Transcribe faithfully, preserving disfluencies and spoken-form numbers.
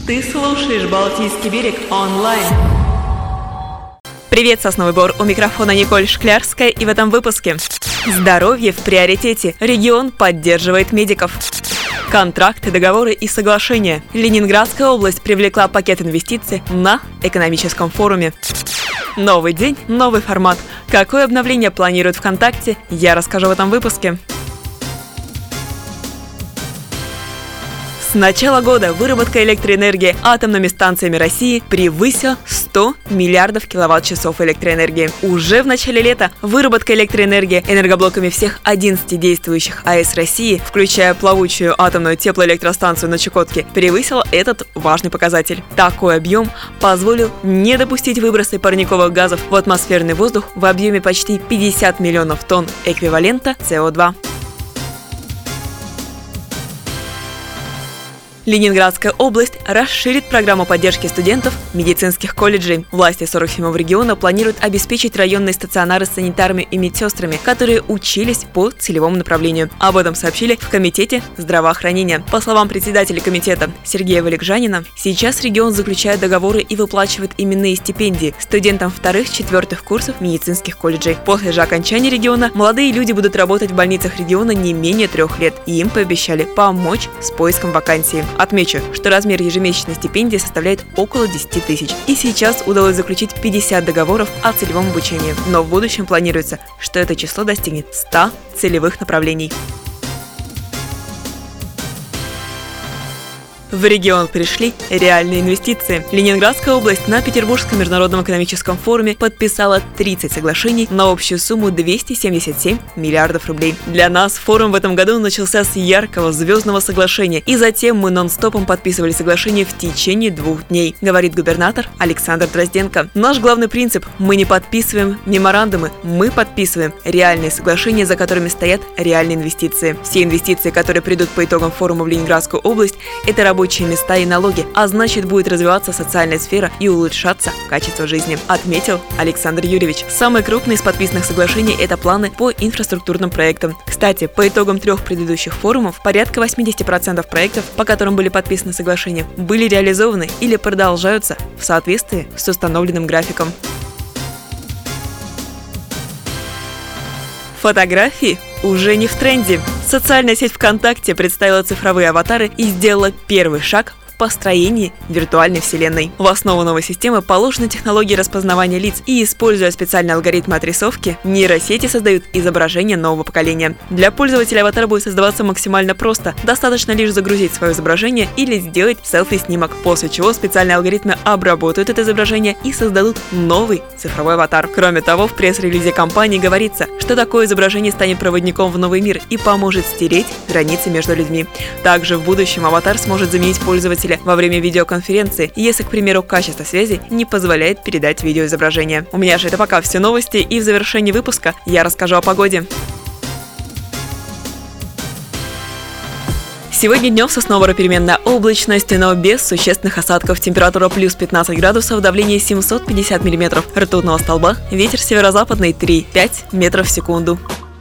Ты слушаешь «Балтийский берег» онлайн. Привет, Сосновый Бор! У микрофона Николь Шклярская, и в этом выпуске: здоровье в приоритете. Регион поддерживает медиков. Контракты, договоры и соглашения. Ленинградская область привлекла пакет инвестиций на экономическом форуме. Новый день, новый формат. Какое обновление планирует ВКонтакте, я расскажу в этом выпуске. С начала года выработка электроэнергии атомными станциями России превысила сто миллиардов киловатт-часов электроэнергии. Уже в начале лета выработка электроэнергии энергоблоками всех одиннадцати действующих АЭС России, включая плавучую атомную теплоэлектростанцию на Чукотке, превысила этот важный показатель. Такой объем позволил не допустить выбросы парниковых газов в атмосферный воздух в объеме почти пятьдесят миллионов тонн эквивалента С О два. Ленинградская область расширит программу поддержки студентов медицинских колледжей. Власти сорок седьмого региона планируют обеспечить районные стационары с санитарами и медсестрами, которые учились по целевому направлению. Об этом сообщили в Комитете здравоохранения. По словам председателя комитета Сергея Валикжанина, сейчас регион заключает договоры и выплачивает именные стипендии студентам вторых-четвертых курсов медицинских колледжей. После же окончания региона молодые люди будут работать в больницах региона не менее трех лет, и им пообещали помочь с поиском вакансий. Отмечу, что размер ежемесячной стипендии составляет около десяти тысяч. И сейчас удалось заключить пятьдесят договоров о целевом обучении. Но в будущем планируется, что это число достигнет ста целевых направлений. В регион пришли реальные инвестиции. Ленинградская область на Петербургском международном экономическом форуме подписала тридцать соглашений на общую сумму двести семьдесят семь миллиардов рублей. Для нас форум в этом году начался с яркого звездного соглашения, и затем мы нон-стопом подписывали соглашение в течение двух дней, говорит губернатор Александр Дрозденко. Наш главный принцип – мы не подписываем меморандумы, мы подписываем реальные соглашения, за которыми стоят реальные инвестиции. Все инвестиции, которые придут по итогам форума в Ленинградскую область, это работа, рабочие места и налоги, а значит, будет развиваться социальная сфера и улучшаться качество жизни, отметил Александр Юрьевич. Самые крупные из подписанных соглашений – это планы по инфраструктурным проектам. Кстати, по итогам трех предыдущих форумов порядка восемьдесят процентов проектов, по которым были подписаны соглашения, были реализованы или продолжаются в соответствии с установленным графиком. Фотографии уже не в тренде. Социальная сеть ВКонтакте представила цифровые аватары и сделала первый шаг в построении виртуальной вселенной. В основу новой системы положены технологии распознавания лиц, и, используя специальные алгоритмы отрисовки, нейросети создают изображение нового поколения. Для пользователя аватар будет создаваться максимально просто. Достаточно лишь загрузить свое изображение или сделать селфи-снимок, после чего специальные алгоритмы обработают это изображение и создадут новый цифровой аватар. Кроме того, в пресс-релизе компании говорится, что такое изображение станет проводником в новый мир и поможет стереть границы между людьми. Также в будущем аватар сможет заменить пользователя во время видеоконференции, если, к примеру, качество связи не позволяет передать видеоизображение. У меня же это пока все новости, и в завершении выпуска я расскажу о погоде. Сегодня днем в Сосновом переменная облачность, но без существенных осадков. Температура плюс пятнадцать градусов, давление семьсот пятьдесят миллиметров. Ртутного столба, ветер северо-западный три-пять метров в секунду.